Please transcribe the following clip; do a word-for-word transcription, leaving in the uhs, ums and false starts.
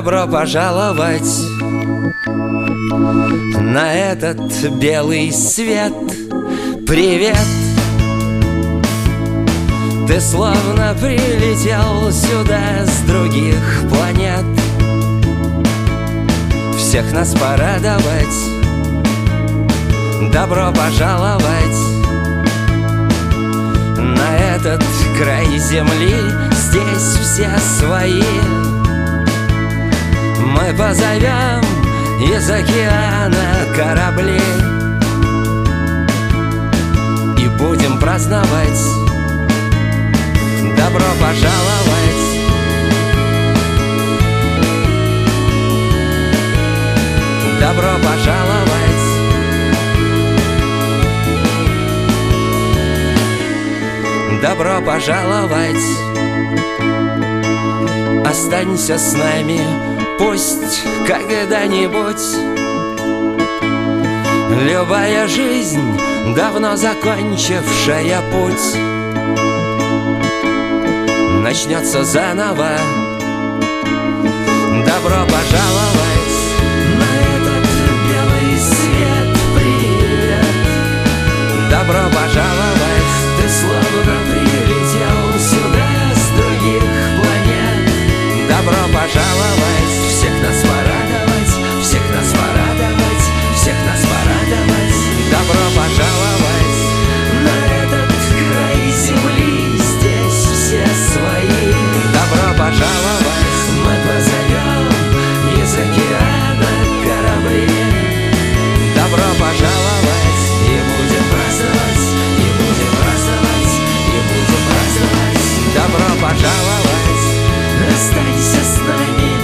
Добро пожаловать на этот белый свет. Привет! Ты словно прилетел сюда с других планет. Всех нас порадовать. Добро пожаловать на этот край земли. Здесь все свои. Мы позовем из океана корабли и будем праздновать. Добро пожаловать. Добро пожаловать. Добро пожаловать. Останься с нами, пусть когда-нибудь любая жизнь, давно закончившая путь, начнется заново. Добро пожаловать на этот белый свет. Привет! Добро пожаловать. Ты словно прилетел сюда с других планет. Добро пожаловать. Всех нас порадовать, всех нас порадовать, всех нас порадовать. Добро пожаловать на этот край земли. Здесь все свои. Добро пожаловать. Мы позовем из океана корабли. Добро пожаловать. И будем праздновать, и будем праздновать, и будем праздновать. Добро пожаловать. Останься с нами.